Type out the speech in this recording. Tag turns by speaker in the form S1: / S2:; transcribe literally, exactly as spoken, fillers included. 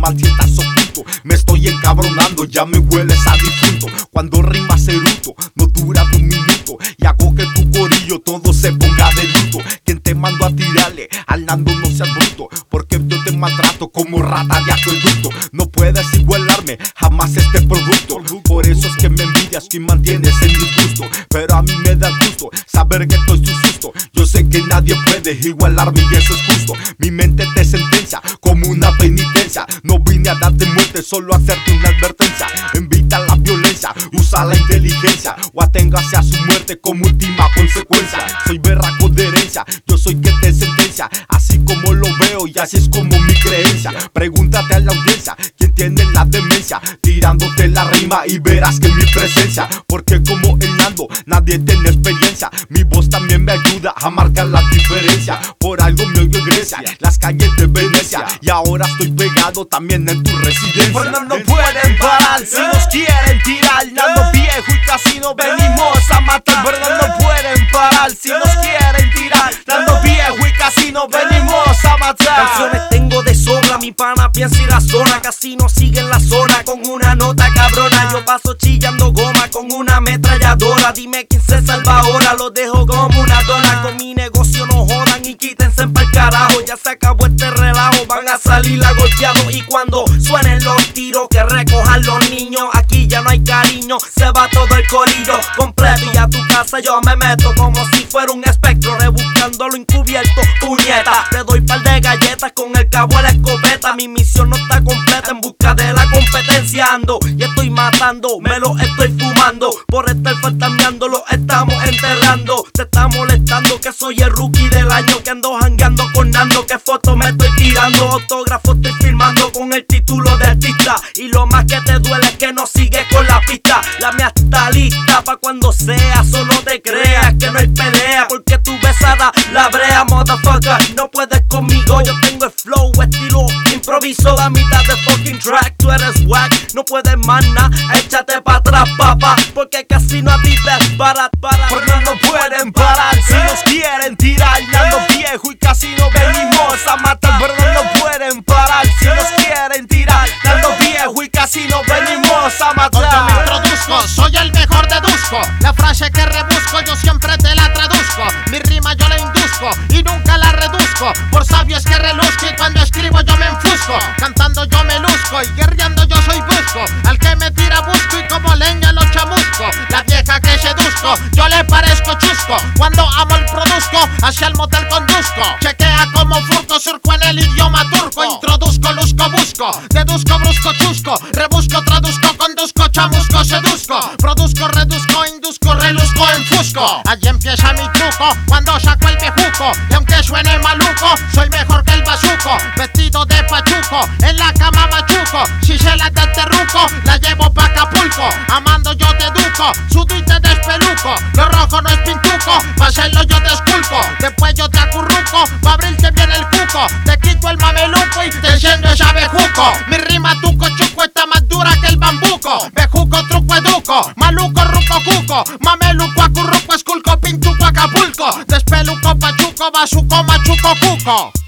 S1: mal si estás oculto. Me estoy encabronando, ya me hueles a difunto. Cuando rimas eruto, no dura un minuto y hago que tu corillo todo se ponga de luto. Quien te mandó a tirarle, al Nando no seas bruto, porque yo te maltrato como rata de acueducto. No puedes igualarme jamás este producto, por eso es que me envidias y mantienes el disgusto. Pero a mí me da gusto saber que estoy tu susto. Yo sé que nadie puede igualarme y eso es justo. Mi mente te sentencia como una penitencia. No vine a darte muerte, solo a hacerte una advertencia. Evita la violencia, usa la inteligencia, o aténgase a su muerte como última consecuencia. Soy berraco de herencia, yo soy que te sentencia, así como lo veo y así es como mi creencia. Pregúntate a la audiencia, quién tiene la demencia, tirándote la rima y verás que mi presencia. Porque como el Nando, nadie tiene experiencia. Mi voz también me ayuda a marcar la diferencia. Por algo me oigo en Grecia, las calles de Venecia, y ahora estoy pegado también en tu residencia.
S2: Pero no nos pueden parar si nos quieren tirar. Nando viejo y casino venimos a matar. Pero no nos pueden parar si nos quieren tirar. Nando viejo y casino venimos a matar. Canciones tengo de sobra, mi pana piensa y razona. Casino sigue en la zona con una nota cabrona. Yo paso chillando goma con una ametralladora. Dime quién se salva ahora, lo dejo como una dona. Con mi negocio no jodan y quítense pa'l carajo. Ya se acabó este relajo, van a salir a golpeados. Y cuando suenen los tiros que recojan los niños, aquí ya no hay cariño, se va todo el corillo completo. Y a tu casa yo me meto como si fuera un espectro, rebuscando lo encubierto, puñeta. Te doy par de galletas con el cabo de la escopeta. Mi misión no está completa, en busca de la competencia ando y estoy matando, me lo estoy fumando. Por estar fantameando lo estamos enterrando. Te está molestando que soy el rookie del año, que ando jangueando con Nando, que fotos me estoy tirando, autógrafo estoy firmando con el título de artista. Y lo más que te duele es que no sigues con la pista. La mía está lista pa' cuando sea, solo te creas que no hay pelea, porque tu besada la brea, motherfucker. No puedes conmigo, yo tengo el flow, estilo improviso, la mitad de fucking track. Tú eres wack, no puedes más nada, échate pa' atrás, papá, porque casino a ti te para, para. Porque no nos pueden parar si nos quieren tirar. Nando viejo y casino venimos a matar. Pero no nos pueden parar si nos quieren tirar. Nando viejo y casino venimos a matar.
S3: Yo me introduzco, soy el mejor de Dusko. La frase que rebusco yo siempre te la traduzco. Mi rima yo la induzco y nunca la reduzco. Por sabio es que reluzco y cuando escribo yo me enfusco. Cantando yo me luzco y guerreando yo soy busco. Al que me tira busco y como leña lo chamusco. La vieja que seduzco, yo le parezco chusco. Cuando amo el produzco, hacia el motel conduzco. Chequea como furco, surco en el idioma turco. Introduzco, luzco, busco, deduzco, brusco, chusco. Rebusco, traduzco, conduzco, chamusco, seduzco. Produzco, reduzco, induzco, reluzco, enfusco. Allí empieza mi truco, cuando saco el bejuco. Y aunque suene maluco, soy mejor que el bazuco. Vestido de pachuco, en la cama machuco. Si se la desterruco, la llevo pa' Acapulco. Amando yo te educo, sudo y te despeluco. Lo rojo no es pintuco, pa' hacerlo yo te esculco. Después yo te acurruco, pa' abrirte bien el cuco. Te quito el mameluco y te enciendo ese bejuco. Mi rima tuco chuco está más dura que el bambuco. Bejuco, truco, educo, maluco, ruco, cuco. Mameluco, acurruco, esculco, pintuco, Acapulco. Despeluco, pachuco, bazuco, machuco, cuco.